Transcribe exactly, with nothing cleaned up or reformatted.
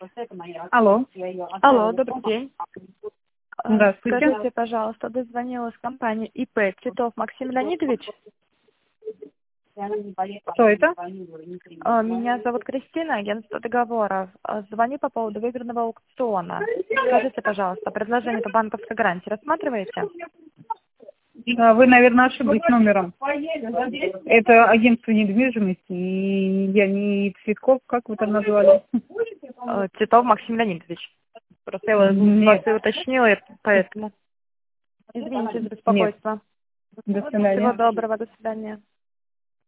Алло. Алло, добрый день. Э, Здравствуйте. Скажите, пожалуйста, дозвонилась компания ИП Титов Максим Леонидович. Кто это? Э, Меня зовут Кристина, агентство договоров. Э, Звоню по поводу выигранного аукциона. Скажите, пожалуйста, предложение по банковской гарантии рассматриваете? А, Вы, наверное, ошиблись номером. Это агентство недвижимости, и я не Цветков, как вы там назвали? Э, Титов Максим Леонидович. Просто я вас Нет, вас и уточнила, и поэтому. Извините за нет. беспокойство. До Всего свидания. доброго, до свидания.